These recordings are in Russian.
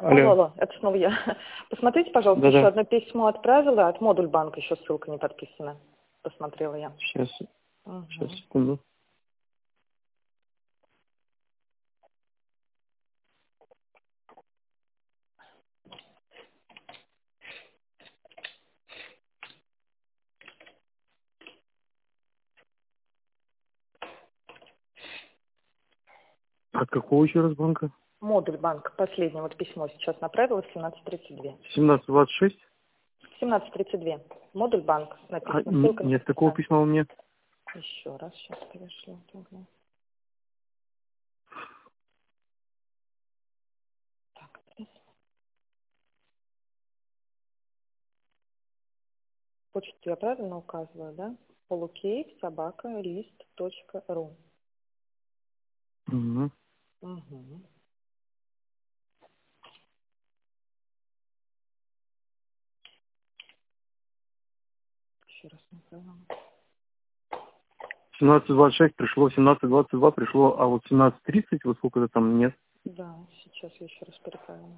Алло, Алло. алло, это снова я. Посмотрите, пожалуйста, еще Да-да. одно письмо отправила от Модуль банка, еще ссылка не подписана. Посмотрела я. Сейчас, сейчас, Угу. секунду. От какого еще раз банка? Модуль банк, последнее вот письмо сейчас направила в 17:32. 1726? 17:32. Модуль банк А, написано, ссылка не нет такого подписана. письма у меня. Еще раз, сейчас перешлю. Угу. Так, почту я правильно указываю, да? polukeyv@list.ru. Угу. Угу. Еще раз направила. 1726 пришло, 1722 пришло, а вот 1730, вот сколько-то там нет. Да, сейчас я еще раз переправила.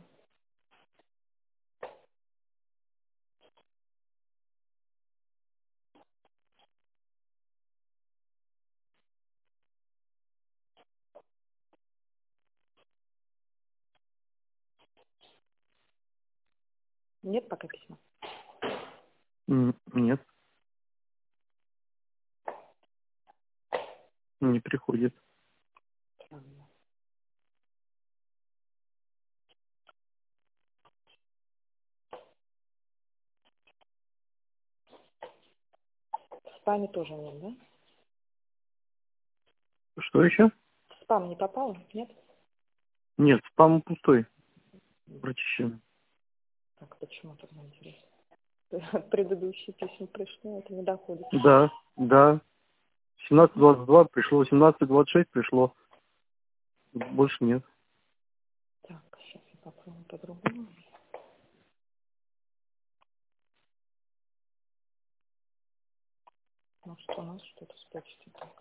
Нет пока письма? Нет, не приходит. Странно. В спаме тоже нет, да? Что еще? В спам не попало? Нет? Нет, спам пустой, прочищен. Так, почему тогда интересно? Предыдущие письма пришло, это не доходит. Да, да. 1722 пришло, 1726 пришло. Больше нет. Так, сейчас я попробую по-другому. Может, у нас что-то с почтой так.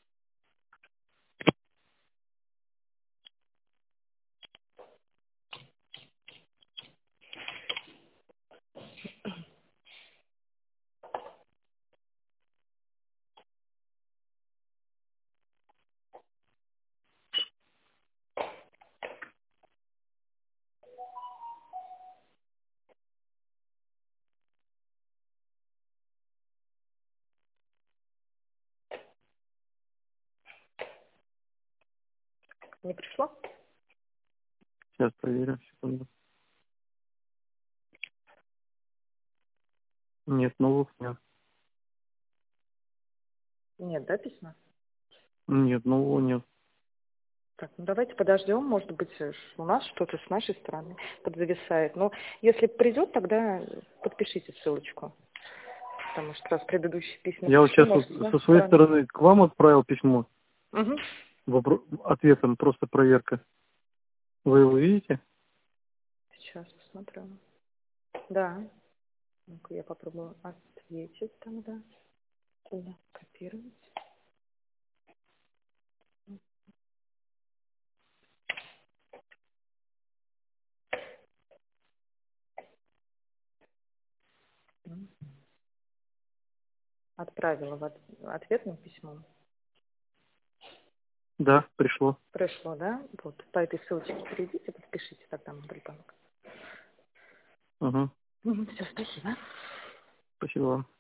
Не пришло? Сейчас проверим, секунду. Нет, новых нет. Нет, да, письма? Нет, нового нет. Так, ну давайте подождем, может быть, у нас что-то с нашей стороны подзависает. Но если придет, тогда подпишите ссылочку, потому что раз предыдущие письма Я вот пришли, сейчас вот может, с со нашей своей стороны. стороны к вам отправил письмо. Угу. Ответом просто проверка. Вы его видите? Сейчас посмотрю. Да. Ну-ка, я попробую ответить тогда. Да, копировать. М. Отправила ответным письмом. Да, пришло. Пришло, да? Вот, по этой ссылочке перейдите, подпишите тогда мой банк. Ага. Все, спасибо. Спасибо вам.